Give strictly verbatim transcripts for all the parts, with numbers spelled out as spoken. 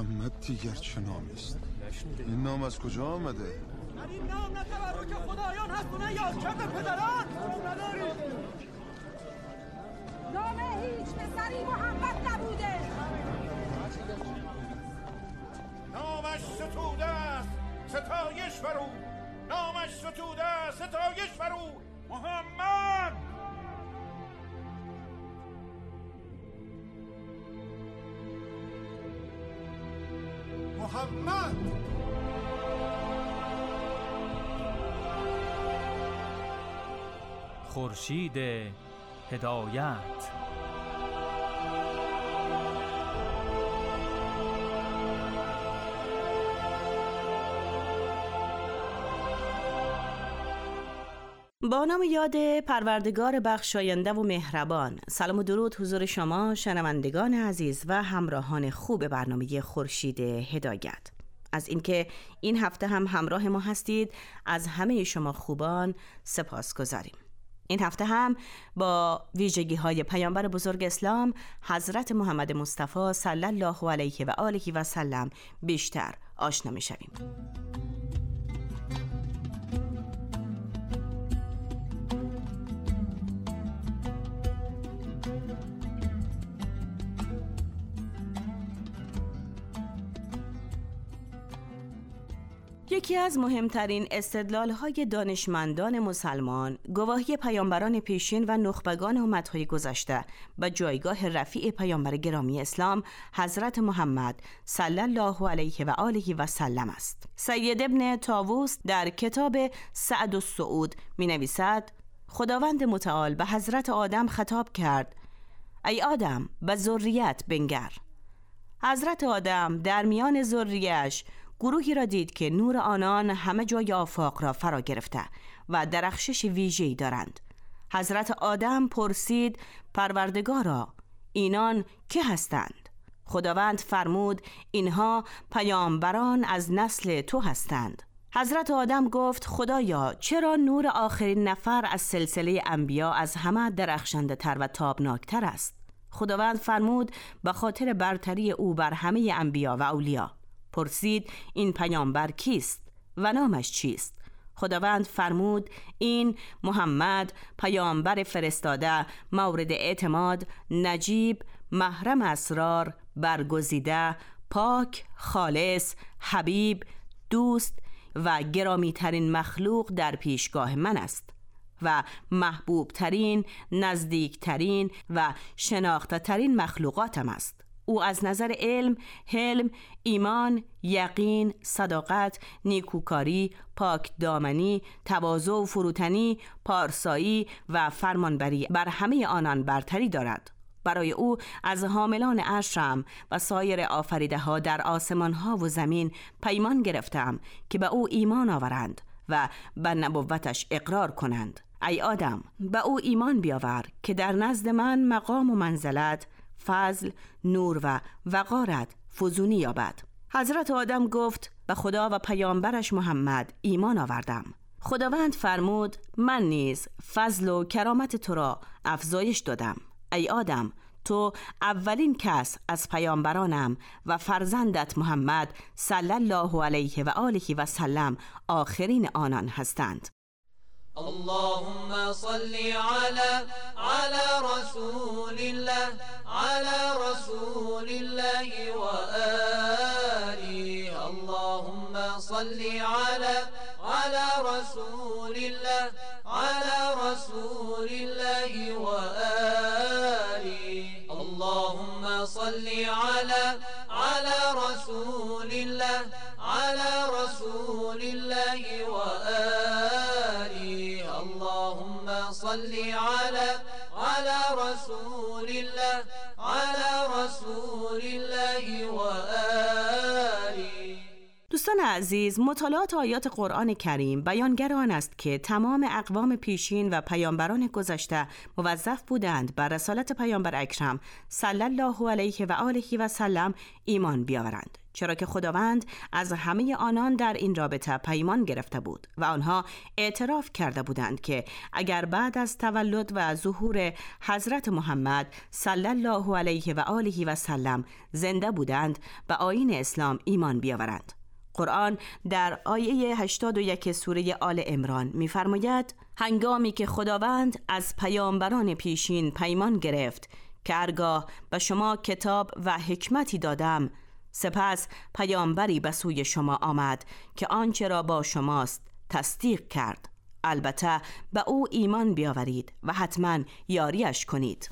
محمد دیگر چه نامی است؟ این نام از کجا آمده؟ این نام نه تبرک خدایان هست و نه یادکرد پدران. نام هیچ پسری محمد نبوده. نامش ستوده است ستایش بر او، نامش ستوده است ستایش بر او. محمد محمد خورشید هدایت. با نام یاد پروردگار بخشاینده و مهربان. سلام و درود حضور شما شنوندگان عزیز و همراهان خوب برنامه خورشید هدایت. از اینکه این هفته هم همراه ما هستید از همه شما خوبان سپاسگزاریم. این هفته هم با ویژگی های پیامبر بزرگ اسلام حضرت محمد مصطفی صلی الله علیه و آله و سلم بیشتر آشنا می شویم. یکی از مهمترین استدلال‌های دانشمندان مسلمان گواهی پیامبران پیشین و نخبگان امت‌های گذشته و جایگاه رفیع پیامبر گرامی اسلام حضرت محمد صلی الله علیه و آله و سلم است. سید ابن طاووس در کتاب سعد السعود می‌نویسد: خداوند متعال به حضرت آدم خطاب کرد: ای آدم به ذریت بنگر. حضرت آدم در میان ذریه‌اش گروهی را دید که نور آنان همه جای آفاق را فرا گرفته و درخشش ویژه‌ای دارند. حضرت آدم پرسید: پروردگارا، اینان که هستند؟ خداوند فرمود: اینها پیامبران از نسل تو هستند. حضرت آدم گفت: خدایا، چرا نور آخرین نفر از سلسله انبیا از همه درخشنده تر و تابناکتر است؟ خداوند فرمود: به خاطر برتری او بر همه انبیا و اولیا. پرسید: این پیامبر کیست و نامش چیست؟ خداوند فرمود: این محمد، پیامبر فرستاده، مورد اعتماد، نجیب، محرم اسرار، برگزیده، پاک، خالص، حبیب، دوست و گرامی ترین مخلوق در پیشگاه من است و محبوب ترین، نزدیک ترین و شناخته ترین مخلوقاتم است. او از نظر علم، حلم، ایمان، یقین، صداقت، نیکوکاری، پاک دامنی، تواضع و فروتنی، پارسایی و فرمانبری بر همه آنان برتری دارد. برای او از حاملان عرشم و سایر آفریده ها در آسمان ها و زمین پیمان گرفتم که به او ایمان آورند و به نبوتش اقرار کنند. ای آدم، به او ایمان بیاور که در نزد من مقام و منزلت، فضل، نور و وقارت فزونی یابد. حضرت آدم گفت: به خدا و پیامبرش محمد ایمان آوردم. خداوند فرمود: من نیز فضل و کرامت تو را افزایش دادم. ای آدم، تو اولین کس از پیامبرانم و فرزندت محمد صلی الله علیه و آله و سلم آخرین آنان هستند. اللهم صل على على رسول الله على رسول الله وآله. اللهم صل على على رسول الله على رسول الله وآله. اللهم صل على على رسول الله على رسول الله وآله. اللهم صل على على رسول الله على رسول الله وآله. دوستان عزیز، مطالعات آیات قرآن کریم بیانگر آن است که تمام اقوام پیشین و پیامبران گذشته موظف بودند بر رسالت پیامبر اکرم صلی الله علیه و آله و سلم ایمان بیاورند، چرا که خداوند از همه آنان در این رابطه پیمان گرفته بود و آنها اعتراف کرده بودند که اگر بعد از تولد و ظهور حضرت محمد صلی الله علیه و آله و سلم زنده بودند به آیین اسلام ایمان بیاورند. قرآن در آیه هشتاد و یک سوره آل عمران می‌فرماید: هنگامی که خداوند از پیامبران پیشین پیمان گرفت که هرگاه به شما کتاب و حکمتی دادم، سپس پیامبری به سوی شما آمد که آنچه را با شماست تصدیق کرد، البته به او ایمان بیاورید و حتما یاریش کنید.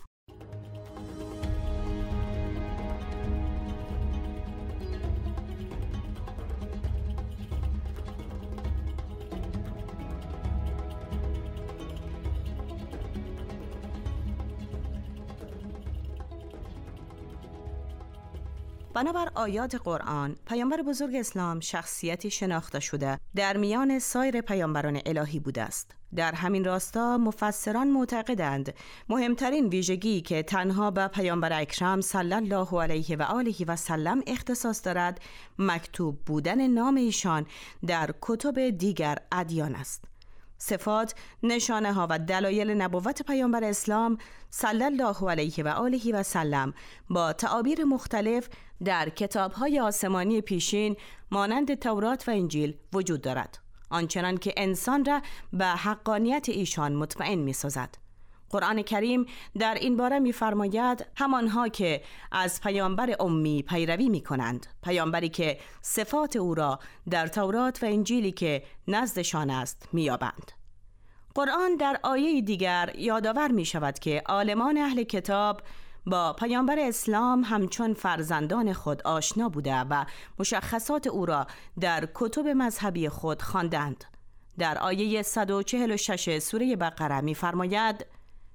بنابر آیات قرآن، پیامبر بزرگ اسلام شخصیتی شناخته شده در میان سایر پیامبران الهی بوده است. در همین راستا مفسران معتقدند مهمترین ویژگی که تنها به پیامبر اکرم صلی الله علیه و آله و سلم اختصاص دارد، مکتوب بودن نام ایشان در کتب دیگر ادیان است. صفات، نشانه ها و دلایل نبوت پیامبر اسلام صلی الله علیه و آله و سلم با تعابیر مختلف در کتاب‌های آسمانی پیشین مانند تورات و انجیل وجود دارد، آنچنان که انسان را به حقانیت ایشان مطمئن می‌سازد. قرآن کریم در این باره می‌فرماید همانها که از پیامبر امی پیروی می‌کنند، پیامبری که صفات او را در تورات و انجیلی که نزدشان است می‌یابند. قرآن در آیه دیگر یادآور می‌شود که عالمان اهل کتاب با پیامبر اسلام همچون فرزندان خود آشنا بوده و مشخصات او را در کتب مذهبی خود خواندند. در آیه صد و چهل و شش سوره بقره می‌فرماید: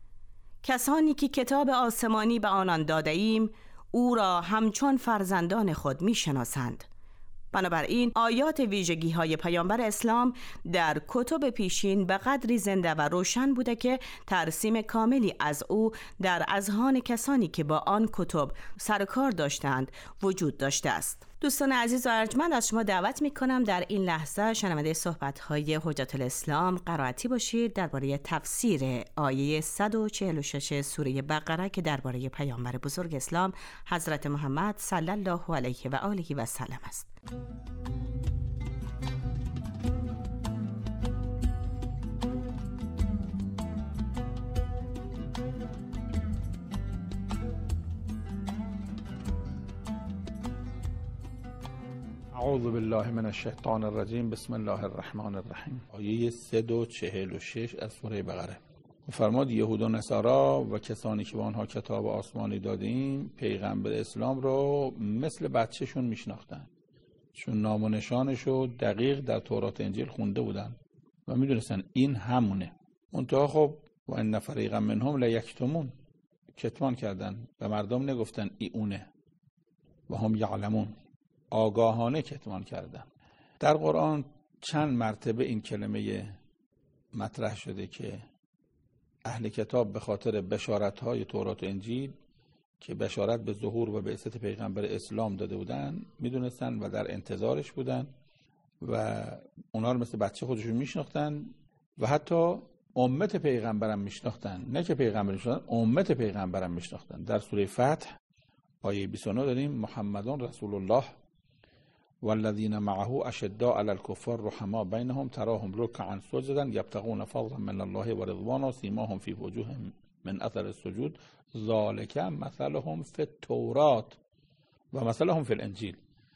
کسانی که کتاب آسمانی به آنان داده ایم او را همچون فرزندان خود میشناسند. بنابراین آیات ویژگی های پیامبر اسلام در کتب پیشین به قدری زنده و روشن بوده که ترسیم کاملی از او در اذهان کسانی که با آن کتب سر و کار داشتند وجود داشته است. دوستان عزیز و ارجمند، از شما دعوت میکنم در این لحظه شنونده صحبت‌های حجت الاسلام قرائتی باشید درباره تفسیر آیه صد و چهل و شش سوره بقره که درباره پیامبر بزرگ اسلام حضرت محمد صلی الله علیه و آله و سلم است. اعوذ بالله من الشیطان الرجیم. بسم الله الرحمن الرحیم. آیه صد و چهل و شش از سوره بقره. فرمود یهود و نصارا و کسانی که به آنها کتاب آسمانی دادیم پیغمبر اسلام رو مثل بچه‌شون میشناختن، چون نام و نشانشو دقیق در تورات انجیل خونده بودن و میدونستن این همونه. منتها خب و ان فریقا منهم لیکتمون، کتمان کردن، به مردم نگفتن ای اونه و هم یعلمون، آگاهانه کتمان کردن. در قرآن چند مرتبه این کلمه مطرح شده که اهل کتاب به خاطر بشارت‌های تورات و انجیل که بشارت به ظهور و بعثت پیغمبر اسلام داده بودن میدونستن و در انتظارش بودن و اونا رو مثل بچه خودشون میشناختن و حتی امت پیغمبرم میشناختن، نه که پیغمبر میشناختن، امت پیغمبرم میشناختن. در سوره فتح آیه بیست و نه داریم محمدون رسول الله والذین معه اشداء علی الکفار رحماء بینهم تراهم رکعا سجدا یبتغون فضلا من الله و رضوانا سیماهم فی وجوههم من اثر السجود ذالک مثلهم فی التورات و مثلهم فی الانجیل.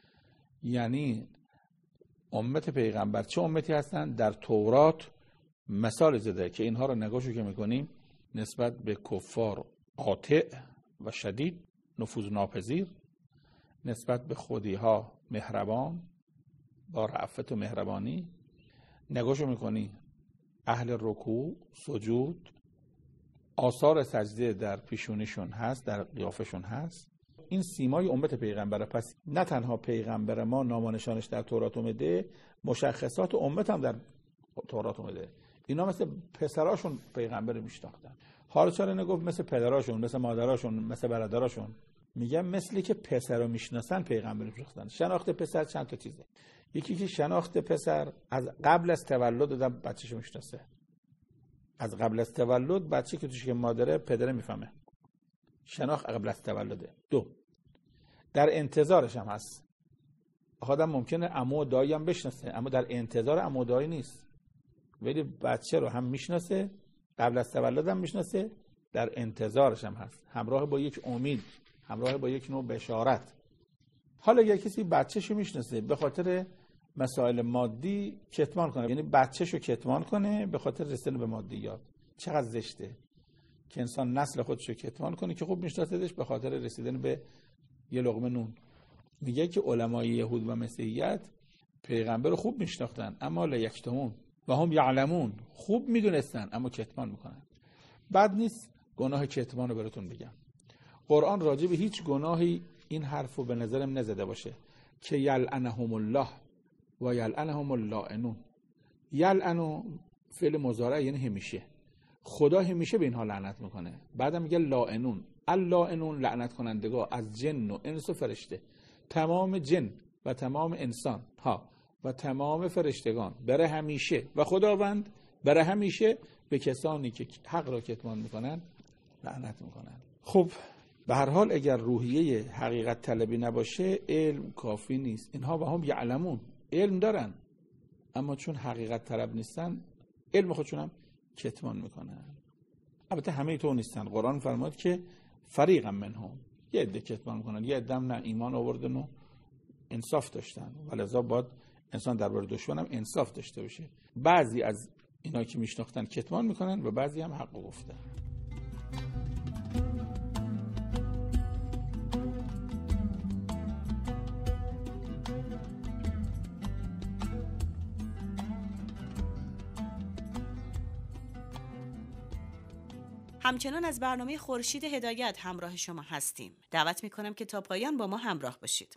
یعنی امت پیغمبر چه امتی هستن؟ در تورات مثال زده که اینها رو نگاهشو که میکنیم نسبت به کفار قاطع و شدید، نفوذ ناپذیر، نسبت به خودی ها مهربان با رأفت و مهربانی، نگاهشو میکنی اهل رکوع، سجود، آثار سجده در پیشونیشون هست، در قیافشون هست. این سیمای امت پیغمبره. پس نه تنها پیغمبر ما نام و نشانش در تورات اومده، مشخصات امت هم در تورات اومده. اینا مثل پسراشون پیغمبر میشناختن. حالا چرا نگفت مثل پدراشون، مثل مادراشون، مثل برادراشون؟ میگم مثلی که پسر رو میشناسن پیغمبر میشناسن. شناخت پسر چند تا چیزه. یکی که شناخت پسر از قبل از تولد آدم بچه‌شو میشناسه. از قبل از تولد بچه که توش که مادره پدره میفهمه. شناخت قبل از تولده. دو، در انتظارش هم هست. آدم ممکنه عمو و دایی هم بشناسه اما در انتظار عمو و دایی نیست. ولی بچه رو هم میشناسه، قبل از تولد هم میشناسه، در انتظارش هم هست. همراه با یک امید، همراه با یک نوع بشارت. حالا اگه کسی بچه‌شو میشناسه به خاطر مسائل مادی کتمان کنه، یعنی بچه‌شو کتمان کنه به خاطر رسیدن به مادیات، چقدر زشته که انسان نسل خودشو کتمان کنه که خوب میشناسهش به خاطر رسیدن به یه لقمه نون. میگه که علمای یهود و مسیحیت پیغمبر رو خوب میشناختن اما لا یکتمون و هم یعلمون، خوب میدونستن اما کتمان میکنن. بد نیست گناه کتمان رو براتون بگم. قرآن راجع به هیچ گناهی این حرفو به نظرم نزده باشه که یلعنهم الله و یلعنهم اللاعنون. یلعنو فعل مضارع یعنی همیشه، خدا همیشه به اینها لعنت میکنه. بعدم میگه لاعنون، اللاعنون لعنت کنندگان از جن و انس و فرشته، تمام جن و تمام انسان ها و تمام فرشتگان بره همیشه و خداوند بره همیشه به کسانی که حق را کتمان میکنن لعنت میکنن. خب به هر حال اگر روحیه حقیقت طلبی نباشه علم کافی نیست. اینها با هم یعلمون، علم دارن اما چون حقیقت طلب نیستن علم خودشون هم کتمان میکنن. البته همه تو نیستن. قرآن فرمود که فریقا منهم، یه عده کتمان میکنن، یه عده نه ایمان آوردن و انصاف داشتن. ولذا باید انسان درباره دشمن هم انصاف داشته باشه. بعضی از اینا که میشناختن کتمان میکنن و بعضی هم حق گفتن. همچنان از برنامه خورشید هدایت همراه شما هستیم. دعوت میکنم که تا پایان با ما همراه باشید.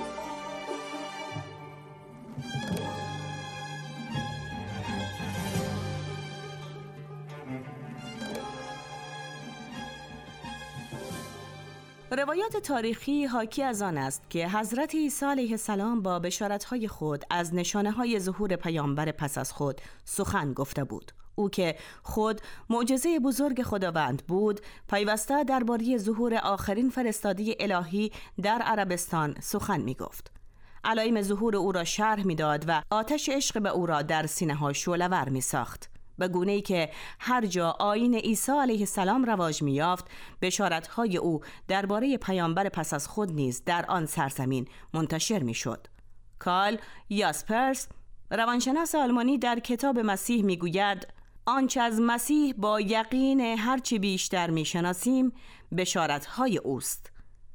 روایات تاریخی حاکی از آن است که حضرت عیسی علیه السلام با بشارت‌های خود از نشانه‌های ظهور پیامبر پس از خود سخن گفته بود. او که خود معجزه بزرگ خداوند بود، پیوسته درباره ظهور آخرین فرستاده الهی در عربستان سخن می گفت. علایم ظهور او را شرح می داد و آتش عشق به او را در سینه ها شعله‌ور می ساخت. به گونه‌ای که هر جا آیین عیسی علیه السلام رواج می یافت، بشارت‌های او درباره پیامبر پس از خود نیز در آن سرزمین منتشر می شد. کارل یاسپرس، روانشناس آلمانی، در کتاب مسیح می گوید آنچه از مسیح با یقین هرچی بیشتر میشناسیم بشارت‌های اوست.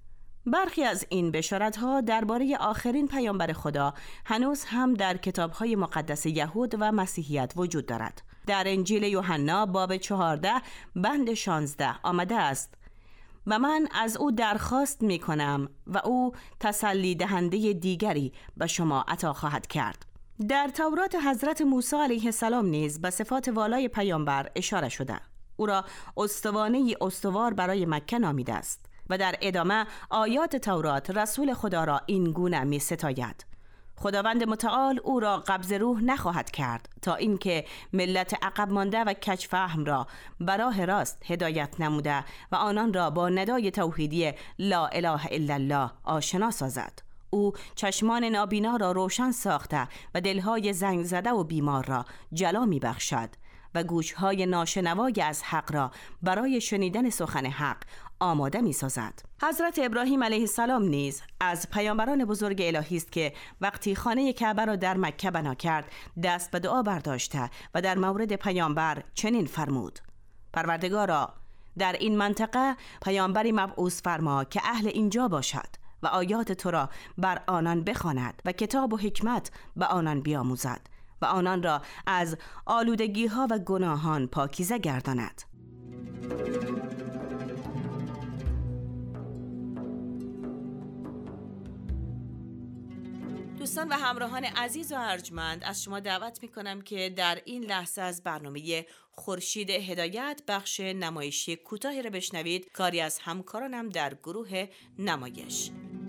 برخی از این بشارت‌ها درباره آخرین پیامبر خدا هنوز هم در کتاب‌های مقدس یهود و مسیحیت وجود دارد. در انجیل یوحنا باب چهارده بند شانزده آمده است: و من از او درخواست می‌کنم و او تسلی دهنده دیگری به شما عطا خواهد کرد. در تورات حضرت موسی علیه السلام نیز به صفات والای پیامبر اشاره شده. او را استوانه استوار برای مکه نامیده است و در ادامه آیات تورات رسول خدا را این گونه می ستاید: خداوند متعال او را قبض روح نخواهد کرد تا اینکه ملت عقب مانده و کج فهم را براه راست هدایت نموده و آنان را با ندای توحیدی لا اله الا الله آشنا سازد. او چشمان نابینا را روشن ساخته و دلهای زنگ زده و بیمار را جلا می بخشد و گوشهای ناشنوای از حق را برای شنیدن سخن حق آماده می سازد. حضرت ابراهیم علیه السلام نیز از پیامبران بزرگ الهی است که وقتی خانه کعبه را در مکه بنا کرد دست به دعا برداشته و در مورد پیامبر چنین فرمود: پروردگارا، در این منطقه پیامبری مبعوث فرما که اهل اینجا باشد و آیات تو را بر آنان بخواند و کتاب و حکمت به آنان بیاموزد و آنان را از آلودگی ها و گناهان پاکیزه گرداند. دوستان و همراهان عزیز و ارجمند، از شما دعوت میکنم که در این لحظه از برنامه خورشید هدایت بخش نمایشی کوتاهی را بشنوید، کاری از همکارانم در گروه نمایش.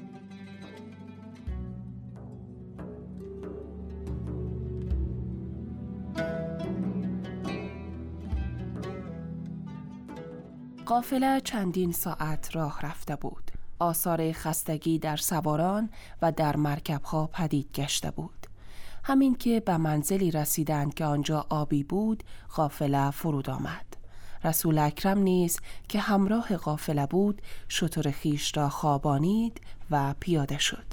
قافله چندین ساعت راه رفته بود. آثار خستگی در سواران و در مرکبها پدید گشته بود. همین که به منزلی رسیدند که آنجا آبی بود، قافله فرود آمد. رسول اکرم نیز که همراه قافله بود، شتر خیش را خوابانید و پیاده شد.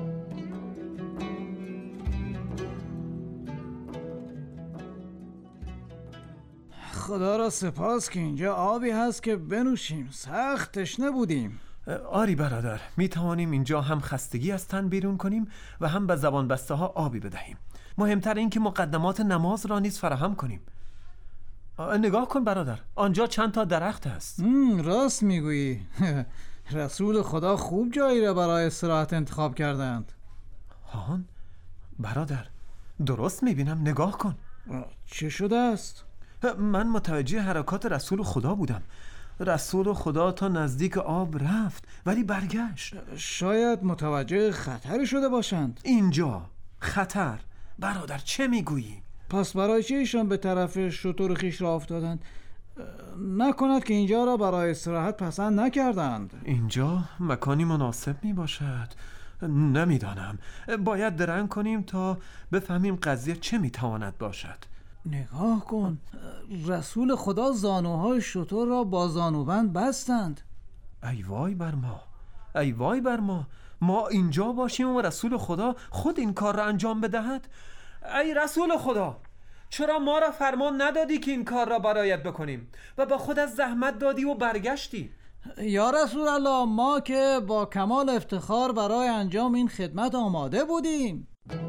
خدا را سپاس که اینجا آبی هست که بنوشیم. سخت تشنه بودیم. آری برادر، می توانیم اینجا هم خستگی از تن بیرون کنیم و هم به زبان بسته ها آبی بدهیم. مهمتر این که مقدمات نماز را نیز فراهم کنیم. نگاه کن برادر، آنجا چند تا درخت هست. راست میگویی. رسول خدا خوب جایی را برای استراحت انتخاب کردند. هان برادر، درست میبینم، نگاه کن. چه شده است؟ من متوجه حرکات رسول خدا بودم. رسول خدا تا نزدیک آب رفت ولی برگشت. شاید متوجه خطری شده باشند. اینجا خطر؟ برادر چه میگویی؟ پس برای چه ایشان به طرف شتر خیش را افتادند؟ نکند که اینجا را برای استراحت پسند نکردند. اینجا مکانی مناسب می باشد. نمیدانم، باید درنگ کنیم تا بفهمیم قضیه چه میتواند باشد. نگاه کن، رسول خدا زانوهای شتر را با زانوبند بستند. ای وای بر ما، ای وای بر ما، ما اینجا باشیم و رسول خدا خود این کار را انجام بدهد؟ ای رسول خدا، چرا ما را فرمان ندادی که این کار را برایت بکنیم و با خود از زحمت دادی و برگشتی؟ یا رسول الله، ما که با کمال افتخار برای انجام این خدمت آماده بودیم.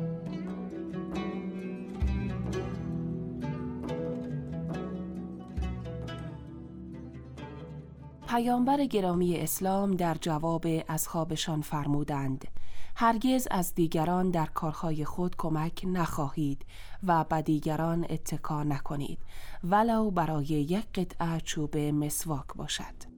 پیامبر گرامی اسلام در جواب اصحابشان فرمودند: هرگز از دیگران در کارهای خود کمک نخواهید و به دیگران اتکا نکنید، ولو برای یک قطعه چوب مسواک باشد.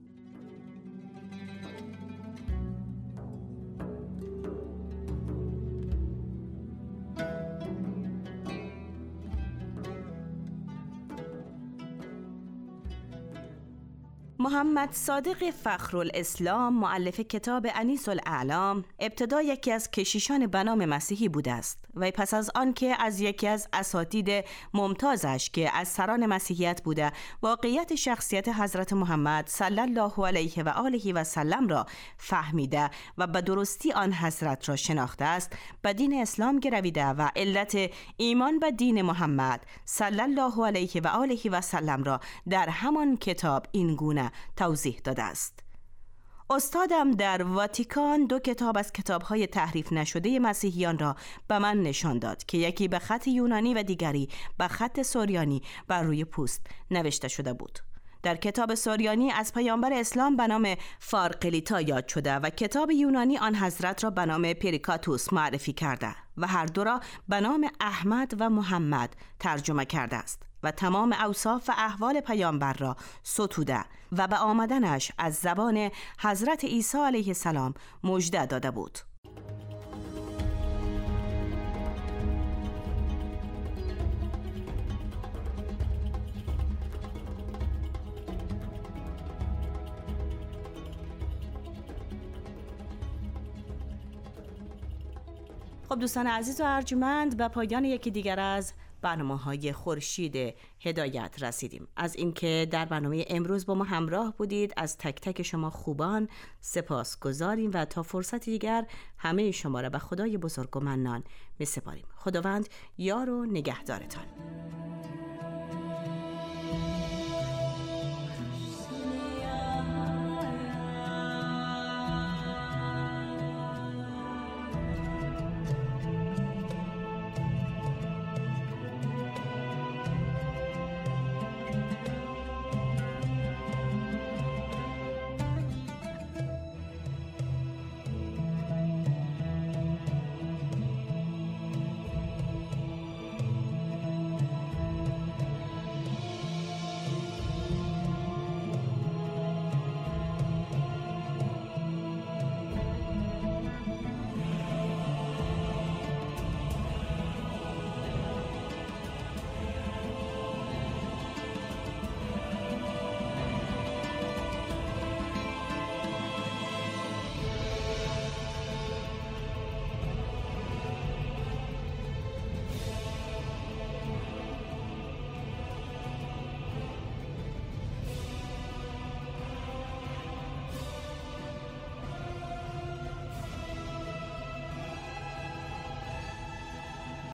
محمد صادق فخرالاسلام، مؤلف کتاب انیس الاعلام، ابتدا یکی از کشیشان به نام مسیحی بوده است و پس از آن که از یکی از اساتید ممتازش که از سران مسیحیت بوده واقعیت شخصیت حضرت محمد صلی الله علیه و آله و سلم را فهمیده و به درستی آن حضرت را شناخته است، به دین اسلام گرویده و علت ایمان به دین محمد صلی الله علیه و آله و سلم را در همان کتاب این گونه توضیح داده است. استادم در واتیکان دو کتاب از کتاب‌های تحریف نشده مسیحیان را به من نشان داد که یکی به خط یونانی و دیگری به خط سوریانی بر روی پوست نوشته شده بود. در کتاب سوریانی از پیامبر اسلام به نام فارقلیتا یاد شده و کتاب یونانی آن حضرت را به نام پریکاتوس معرفی کرده و هر دو را به نام احمد و محمد ترجمه کرده است و تمام اوصاف و احوال پیامبر را ستوده و به آمدنش از زبان حضرت عیسی علیه السلام مژده داده بود. خب دوستان عزیز و ارجمند، به پایان یکی دیگر از برنامه‌های خورشید هدایت رسیدیم. از اینکه در برنامه امروز با ما همراه بودید از تک تک شما خوبان سپاس گذاریم و تا فرصت دیگر همه شما را به خدای بزرگ و منان می‌سپاریم. خداوند یار و نگهدارتان.